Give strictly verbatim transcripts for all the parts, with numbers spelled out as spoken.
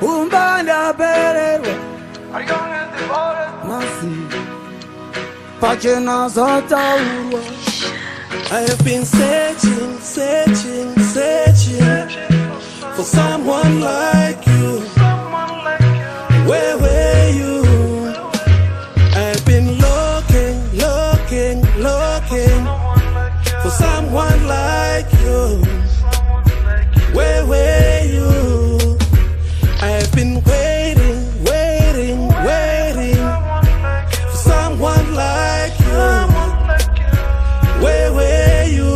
umbanda pererwa masi pachena zataurwa. I have been searching, searching, searching for someone like you. Where were you? I've been looking, looking, looking for someone like you. Where were you? I've been waiting, waiting, waiting for someone like you. Where were you?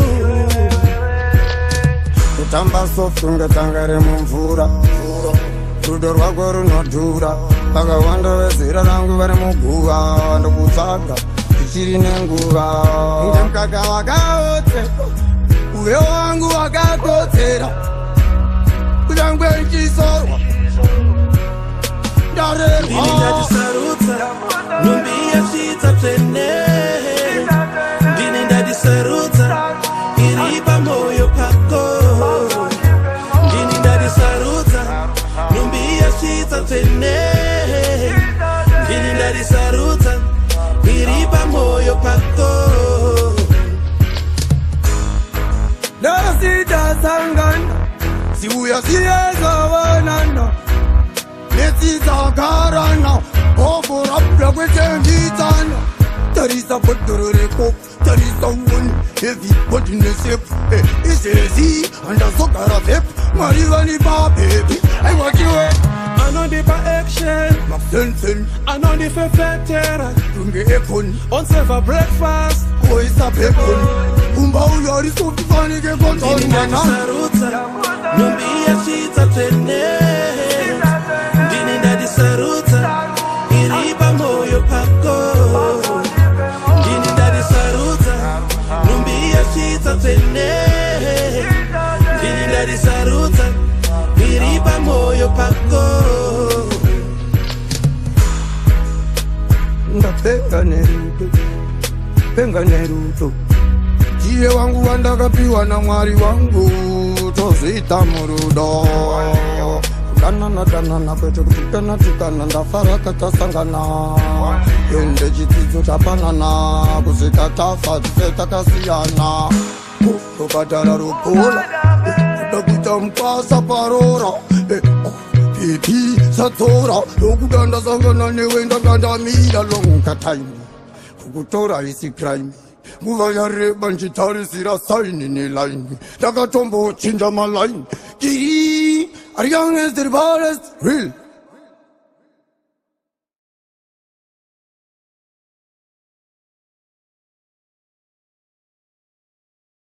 Kutamba sofu ngetangare mumvura, rudo rwako runodhura, vakawanda vezera rangu vari muguva, ndokutsvaga tichiri nenguva. Nge mukaka wakaotseka, uyo wangu wakakotsera, kunyangwe ndichisorwa ndarerwa. Ndini ndadisarudza, nhumbi yasvitsa tsvene. Ndini ndadisarudza, iri pamoyo pako. Ndini ndadisarudza, nhumbi yasvitsa tsvene. Ndini ndadisarudza, iri pamoyo pako. Nasita sangana, siuya siyeza vanana, netsitsa garana, ovorapya kwetengitsana. Tarisa bhodhoro rekopu, tarisa ngoni, everybody nesepu. Izezi, andazogara vepu, marivani babebi, aiwakiwe. Anondipa action, Masensen, anondifefetera. tunge ekoni, On serve breakfast. koisa peponi. Umba uyari sofifanike Ndini kontona. ndadisarudza, nhumbi yasvitsa tsvene. Ndini ndadisarudza, iri pamoyo pako. Ndini ndadisarudza, nhumbi yasvitsa tsvene. Ndini ndadisarudza, iri pamoyo pako. Ndapenga nerudo, penga nerudo. Iye wangu wandakapiwa na Mwari wangu, tozita murudo. Kanana kanana kwete kutukana tukana, ndafara katasangana. Ende chidzidzo chapanana, kusika tafa tise takasiyana. Ukatara rukola, kudakuita mkwasa parora. Pipi satora, lokudanda sangana newe ndakandamira longa time. Kukutora isi crime. Nguva yareba nchitarisira saini nelaini, ndakatombo chinja malaini. Kiri, are young as the baddest, real.